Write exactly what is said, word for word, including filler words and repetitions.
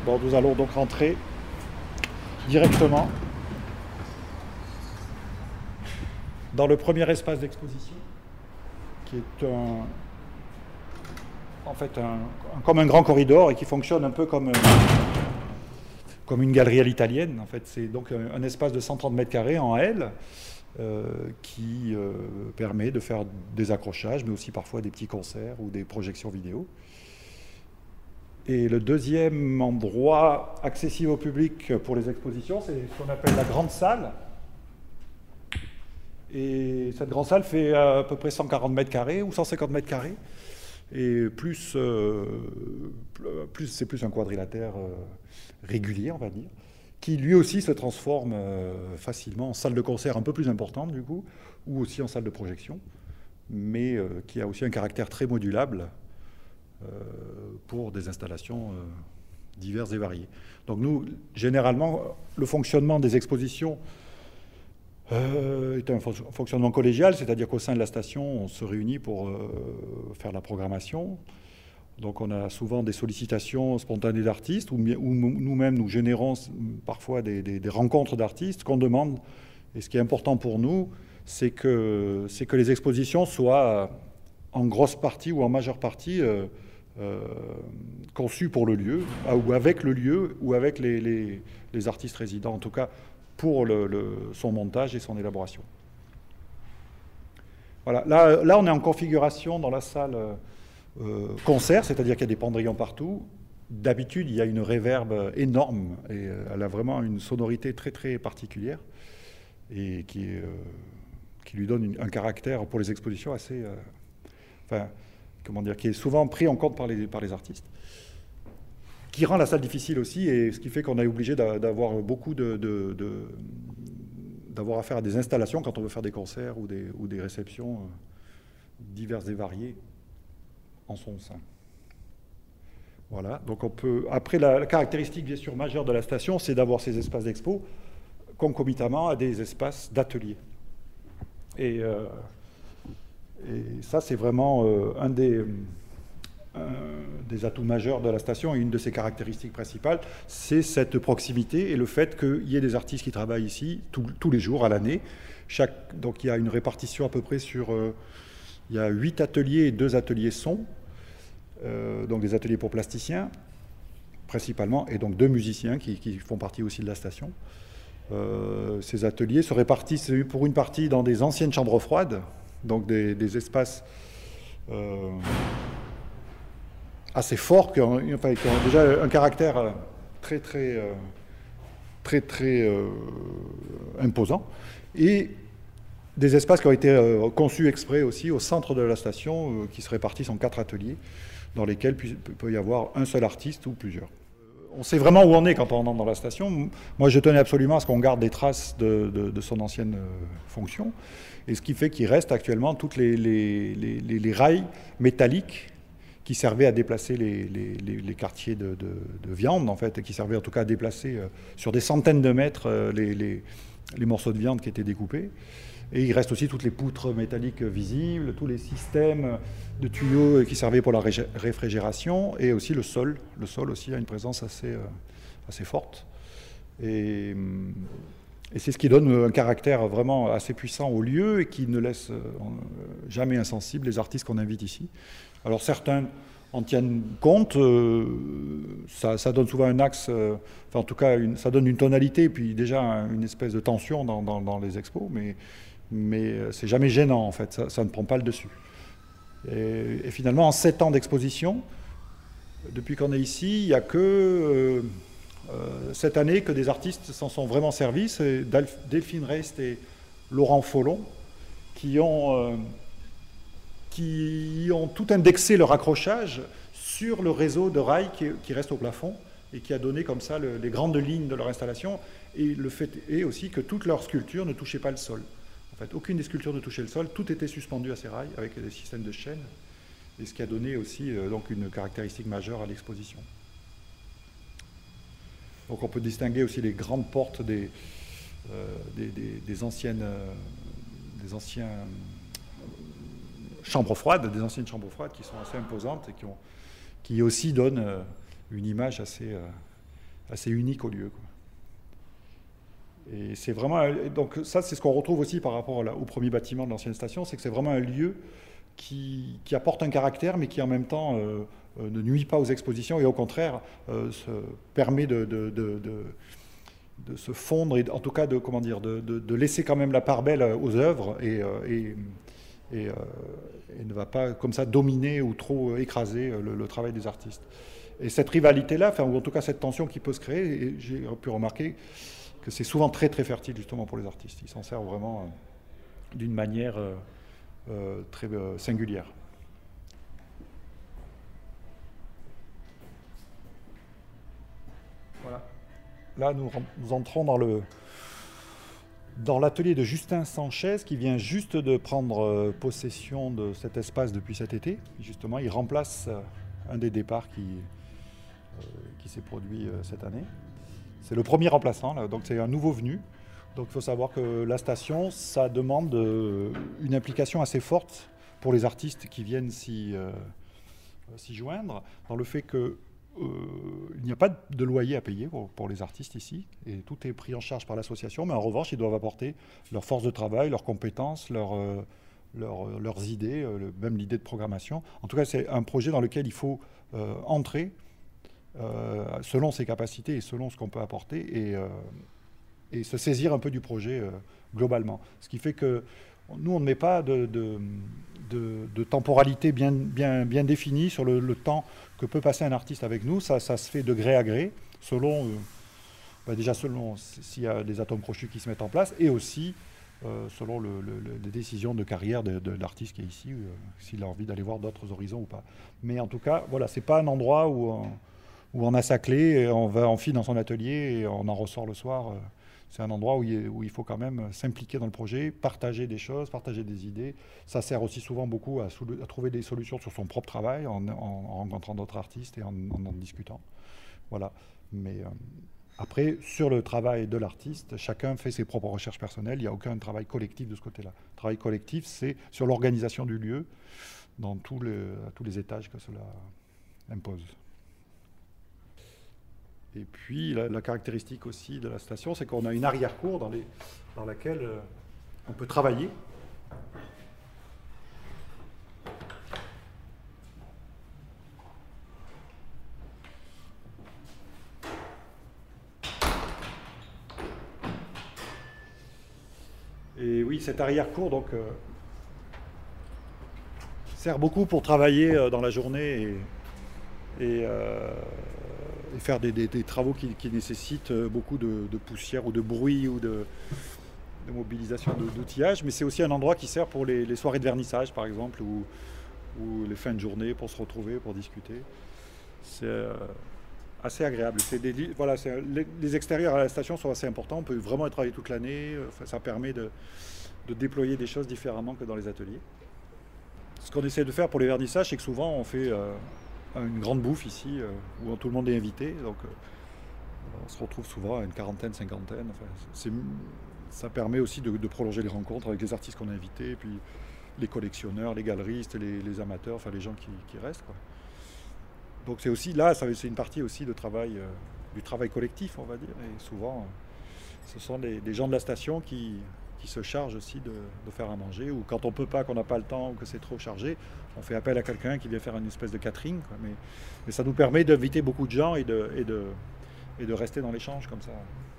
Bon, nous allons donc rentrer directement dans le premier espace d'exposition, qui est un, en fait un, comme un grand corridor et qui fonctionne un peu comme, comme une galerie à l'italienne. En fait, c'est donc un, un espace de cent trente mètres carrés en L euh, qui euh, permet de faire des accrochages, mais aussi parfois des petits concerts ou des projections vidéo. Et le deuxième endroit accessible au public pour les expositions, c'est ce qu'on appelle la grande salle. Et cette grande salle fait à peu près cent quarante mètres carrés ou cent cinquante mètres carrés. Et plus, euh, plus c'est plus un quadrilatère euh, régulier, on va dire, qui lui aussi se transforme euh, facilement en salle de concert un peu plus importante du coup, ou aussi en salle de projection, mais euh, qui a aussi un caractère très modulable euh, pour des installations euh, diverses et variées. Donc nous, généralement, le fonctionnement des expositions Euh, est un fonctionnement collégial, c'est-à-dire qu'au sein de la station, on se réunit pour euh, faire la programmation. Donc on a souvent des sollicitations spontanées d'artistes, ou, ou nous-mêmes nous générons parfois des, des, des rencontres d'artistes qu'on demande. Et ce qui est important pour nous, c'est que, c'est que les expositions soient en grosse partie ou en majeure partie euh, euh, conçues pour le lieu, ou avec le lieu, ou avec les, les, les artistes résidents. En tout cas, pour le, le, son montage et son élaboration. Voilà, là, là on est en configuration dans la salle euh, concert, c'est-à-dire qu'il y a des pendrillons partout. D'habitude, il y a une réverbe énorme et euh, elle a vraiment une sonorité très très particulière et qui, est, euh, qui lui donne une, un caractère pour les expositions assez... Euh, enfin, comment dire, qui est souvent pris en compte par les, par les artistes, qui rend la salle difficile aussi, et ce qui fait qu'on est obligé d'avoir beaucoup de, de, de d'avoir affaire à des installations quand on veut faire des concerts ou des, ou des réceptions diverses et variées en son sein. Voilà, donc on peut... Après, la, la caractéristique bien sûr majeure de la station, c'est d'avoir ces espaces d'expo concomitamment à des espaces d'atelier. Et, euh, et ça, c'est vraiment euh, un des... des atouts majeurs de la station, et une de ses caractéristiques principales, c'est cette proximité et le fait qu'il y ait des artistes qui travaillent ici tout, tous les jours à l'année. Chaque, donc il y a une répartition à peu près sur... Euh, il y a huit ateliers et deux ateliers son, euh, donc des ateliers pour plasticiens, principalement, et donc deux musiciens qui, qui font partie aussi de la station. Euh, ces ateliers se répartissent pour une partie dans des anciennes chambres froides, donc des, des espaces... Euh, assez forts, qui ont, enfin, qui ont déjà un caractère très très euh, très très euh, imposant, et des espaces qui ont été euh, conçus exprès aussi au centre de la station, euh, qui se répartissent en quatre ateliers, dans lesquels il peut y avoir un seul artiste ou plusieurs. On sait vraiment où on est quand on entre dans la station. Moi, je tenais absolument à ce qu'on garde des traces de, de, de son ancienne euh, fonction, et ce qui fait qu'il reste actuellement toutes les, les, les, les, les rails métalliques qui servaient à déplacer les, les, les, les quartiers de, de, de viande, en fait, et qui servaient en tout cas à déplacer euh, sur des centaines de mètres euh, les, les, les morceaux de viande qui étaient découpés. Et il reste aussi toutes les poutres métalliques visibles, tous les systèmes de tuyaux qui servaient pour la réfrigération, et aussi le sol. Le sol aussi a une présence assez, euh, assez forte. Et, et c'est ce qui donne un caractère vraiment assez puissant au lieu et qui ne laisse euh, jamais insensible les artistes qu'on invite ici. Alors certains en tiennent compte, euh, ça, ça donne souvent un axe, euh, enfin en tout cas une, ça donne une tonalité et puis déjà une espèce de tension dans, dans, dans les expos, mais, mais c'est jamais gênant en fait, ça, ça ne prend pas le dessus. Et, et finalement en sept ans d'exposition, depuis qu'on est ici, il n'y a que euh, euh, cette année que des artistes s'en sont vraiment servis, c'est Delphine Reist et Laurent Follon qui ont... Euh, qui ont tout indexé leur accrochage sur le réseau de rails qui, qui reste au plafond et qui a donné comme ça le, les grandes lignes de leur installation. Et le fait est aussi que toutes leurs sculptures ne touchaient pas le sol. En fait, aucune des sculptures ne touchait le sol, tout était suspendu à ces rails avec des systèmes de chaînes, et ce qui a donné aussi euh, donc une caractéristique majeure à l'exposition. Donc on peut distinguer aussi les grandes portes des, euh, des, des, des anciennes... Euh, des anciens... chambres froides, des anciennes chambres froides qui sont assez imposantes et qui, ont, qui aussi donnent une image assez, assez unique au lieu, quoi. Et c'est vraiment, donc ça c'est ce qu'on retrouve aussi par rapport au premier bâtiment de l'ancienne station, c'est que c'est vraiment un lieu qui, qui apporte un caractère, mais qui en même temps euh, euh, ne nuit pas aux expositions et au contraire euh, se permet de, de, de, de, de se fondre et en tout cas de, comment dire, de, de, de laisser quand même la part belle aux œuvres et, et, et, euh, et ne va pas comme ça dominer ou trop écraser le, le travail des artistes. Et cette rivalité-là, enfin, ou en tout cas cette tension qui peut se créer, et j'ai pu remarquer que c'est souvent très très fertile justement pour les artistes. Ils s'en servent vraiment euh, d'une manière euh, euh, très euh, singulière. Voilà. Là, nous, nous entrons dans le dans l'atelier de Justin Sanchez, qui vient juste de prendre euh, possession de cet espace depuis cet été. Justement, il remplace euh, un des départs qui, euh, qui s'est produit euh, cette année. C'est le premier remplaçant, là, donc c'est un nouveau venu. Donc il faut savoir que la station, ça demande euh, une implication assez forte pour les artistes qui viennent s'y euh, s'y joindre, dans le fait qu'il euh, n'y a pas de loyer à payer pour, pour les artistes ici, et tout est pris en charge par l'association, mais en revanche, ils doivent apporter leur force de travail, leurs compétences, leur, euh, leur, leurs idées, euh, même l'idée de programmation. En tout cas, c'est un projet dans lequel il faut euh, entrer, Euh, selon ses capacités et selon ce qu'on peut apporter, et, euh, et se saisir un peu du projet euh, globalement. Ce qui fait que nous, on ne met pas de, de, de, de temporalité bien, bien, bien définie sur le, le temps que peut passer un artiste avec nous. Ça, ça se fait de gré à gré, selon, euh, bah déjà selon s'il y a des atomes crochus qui se mettent en place, et aussi euh, selon le, le, le, les décisions de carrière de, de l'artiste qui est ici, euh, s'il a envie d'aller voir d'autres horizons ou pas. Mais en tout cas, voilà, c'est pas un endroit où... On, où on a sa clé, et on va en file dans son atelier et on en ressort le soir. C'est un endroit où il, où il faut quand même s'impliquer dans le projet, partager des choses, partager des idées. Ça sert aussi souvent beaucoup à, à trouver des solutions sur son propre travail, en, en, en rencontrant d'autres artistes et en en, en discutant. Voilà. Mais euh, après, sur le travail de l'artiste, chacun fait ses propres recherches personnelles. Il n'y a aucun travail collectif de ce côté-là. Le travail collectif, c'est sur l'organisation du lieu, dans tous les, à tous les étages que cela impose. Et puis, la, la caractéristique aussi de la station, c'est qu'on a une arrière-cour dans, les, dans laquelle euh, on peut travailler. Et oui, cette arrière-cour, donc, euh, sert beaucoup pour travailler euh, dans la journée et, et euh, et faire des, des, des travaux qui, qui nécessitent beaucoup de, de poussière ou de bruit ou de, de mobilisation d'outillage, mais c'est aussi un endroit qui sert pour les, les soirées de vernissage par exemple, ou, ou les fins de journée pour se retrouver, pour discuter. C'est euh, assez agréable. Des, voilà, les, les extérieurs à la station sont assez importants, on peut vraiment y travailler toute l'année, enfin, ça permet de, de déployer des choses différemment que dans les ateliers. Ce qu'on essaie de faire pour les vernissages, c'est que souvent on fait euh, une grande bouffe ici, euh, où tout le monde est invité, donc euh, on se retrouve souvent à une quarantaine, cinquantaine. Enfin, ça permet aussi de, de prolonger les rencontres avec les artistes qu'on a invités, et puis les collectionneurs, les galeristes, les, les amateurs, enfin les gens qui, qui restent, quoi. Donc c'est aussi là, c'est une partie aussi de travail, euh, du travail collectif, on va dire, et souvent euh, ce sont les, les gens de la station qui, qui se chargent aussi de, de faire à manger, ou quand on peut pas, qu'on n'a pas le temps, ou que c'est trop chargé, on fait appel à quelqu'un qui vient faire une espèce de catering, quoi. Mais, mais ça nous permet d'inviter beaucoup de gens et de, et de, et de rester dans l'échange comme ça.